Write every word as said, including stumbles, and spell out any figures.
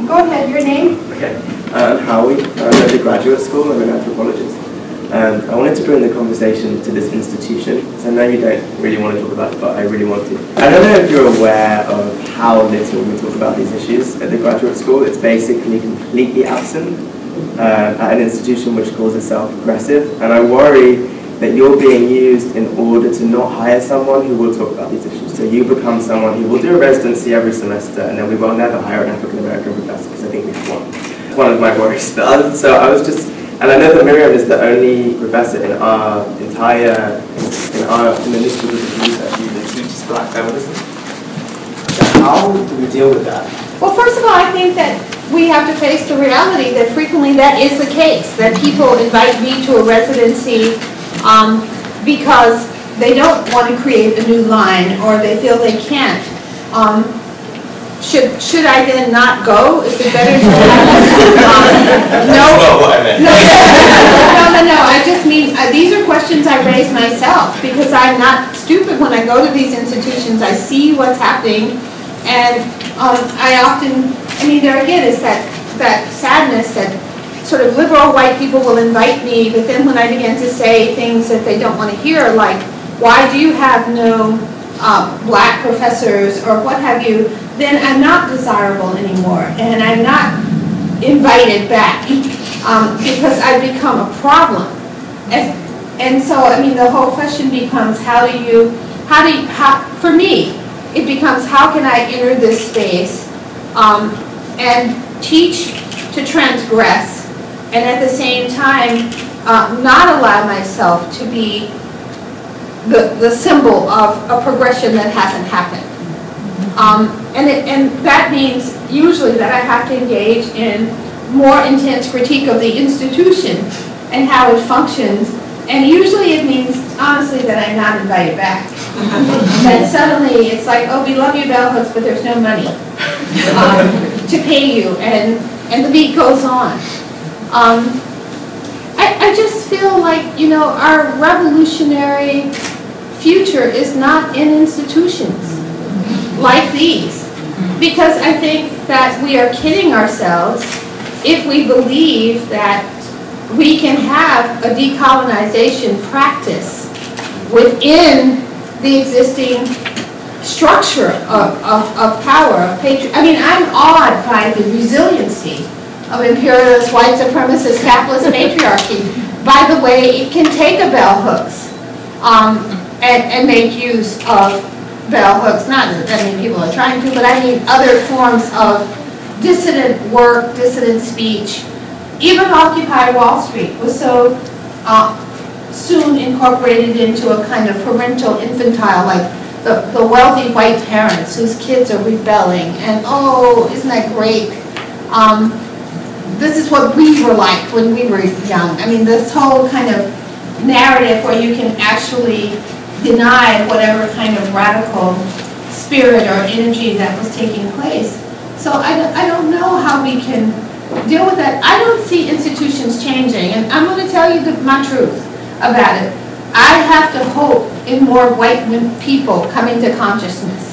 Go ahead, your name? Okay, uh, I'm Howie. I'm at the graduate school. I'm an anthropologist. Um, I wanted to bring the conversation to this institution, so I know you don't really want to talk about it, but I really want to. I don't know if you're aware of how little we talk about these issues at the graduate school. It's basically completely absent uh, at an institution which calls itself progressive, and I worry that you're being used in order to not hire someone who will talk about these issues. So you become someone who will do a residency every semester, and then we will never hire an African-American professor, because I think we've won. It's one of my worries. The other, so I was just, and I know that Miriam is the only professor in our entire, in our, in the Institute of Research that teaches black feminism. So how do we deal with that? Well, first of all, I think that we have to face the reality that frequently that is the case, that people invite me to a residency um, because they don't want to create a new line or they feel they can't. Um, should should I then not go? Is it better to um, no, That's not what I meant. no, no, no, no. I just mean uh, these are questions I raise myself because I'm not stupid when I go to these institutions. I see what's happening, and um, I often, I mean, there again is that that sadness that sort of liberal white people will invite me, but then when I begin to say things that they don't want to hear, like, why do you have no uh, black professors or what have you, then I'm not desirable anymore, and I'm not invited back um, because I've become a problem. And, and so, I mean, the whole question becomes, how do you, how do you, how, for me, it becomes, how can I enter this space um, and teach to transgress, and at the same time uh, not allow myself to be the, the symbol of a progression that hasn't happened. Um, and, it, and that means usually that I have to engage in more intense critique of the institution and how it functions, and usually it means honestly that I'm not invited back. That suddenly it's like, oh, we love you, bell hooks, but there's no money um, to pay you, and, and the beat goes on. Um, I, I just feel like, you know, our revolutionary future is not in institutions like these. Because I think that we are kidding ourselves if we believe that we can have a decolonization practice within the existing structure of, of, of power, of patri- I mean, I'm awed by the resiliency of imperialist, white supremacist, capitalist patriarchy. By the way, it can take a bell hooks um, and, and make use of bell hooks. Not that I mean people are trying to, but I mean other forms of dissident work, dissident speech. Even Occupy Wall Street was so uh, soon incorporated into a kind of parental infantile, like the, the wealthy white parents whose kids are rebelling, and oh, isn't that great? Um, This is what we were like when we were young. I mean, this whole kind of narrative where you can actually deny whatever kind of radical spirit or energy that was taking place. So I, I don't know how we can deal with that. I don't see institutions changing, and I'm going to tell you the, my truth about it. I have to hope in more white people coming to consciousness.